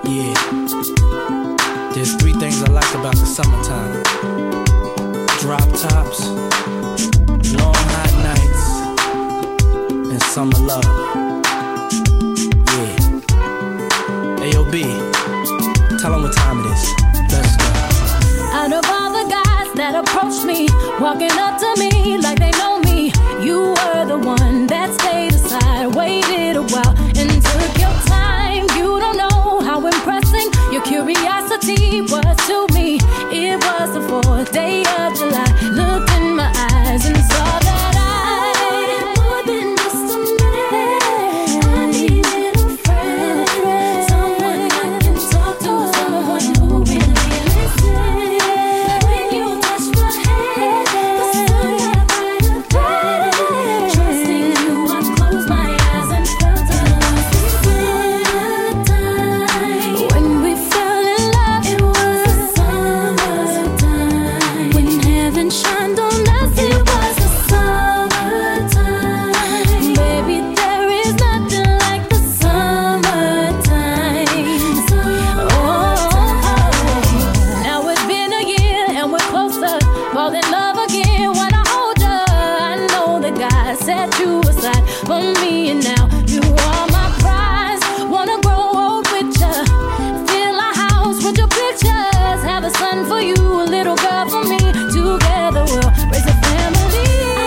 Yeah. There's three things I like about the summertime. Drop tops, long hot nights, and summer love. Yeah. AOB, tell them what time it is. Let's go. Out of all the guys that approached me, walking up to me like they know me, you were the one that stayed aside, waited a while, and took your time. You don't know how impressing your curiosity was to me. It was the 4th day of July. Looked in my eyes and saw that I more than just a man. I needed a friend, someone I can talk to, someone who really listens. When you touch my hand, the sun got brighter than. Trusting you, I closed my eyes and felt it was the summertime. When we fell in love, it was the summertime. When heaven shined on us, it was the summertime. Baby, there is nothing like the summertime. Now it's been a year and we're closer, fall in love again when I hold you. I know that God set you aside for me, and now you are my prize. Wanna grow old with you, fill a house with your pictures, have a son for you, a little girl for me. Together we'll raise a family.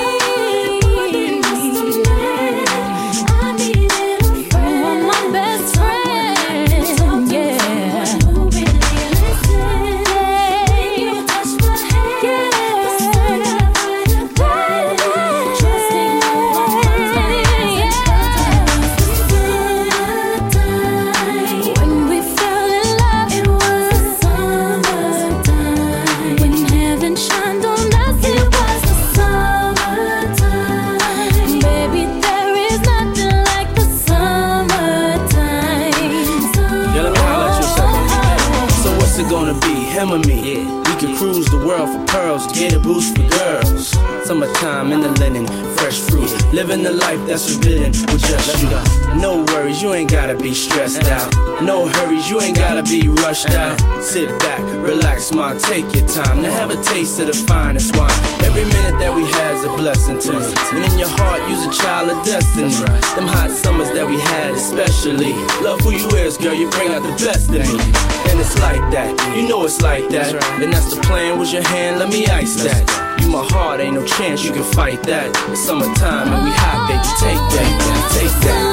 I needed a friend. You are my best friend. Yeah. Who really listens. You touch my hand. The sun got brighter. Trusting you, I closed my eyes and felt it was the summertime. When we fell in love, it was the summertime. When heaven shined on us, it was the summertime. Baby, there is nothing like the summertime. Yeah, let me holler at you a second. So what's it gonna be, him or me? We could cruise the world for pearls, get a boost for girls. Summertime in the linen, fresh fruit, living the life that's forbidden with just you. No worries, you ain't gotta be stressed out. No hurries, you ain't gotta be rushed out. Sit back, relax, man, take your time to have a taste of the finest wine. Every minute that we had is a blessing to me, and in your heart, you's a child of destiny. Them hot summers that we had especially. Love who you is, girl, you bring out the best in me. And it's like that, you know it's like that. And that's the plan, was your hand, let me ice that. You my heart, ain't no chance you can fight that. It's summertime and we hot, baby, take that, take that.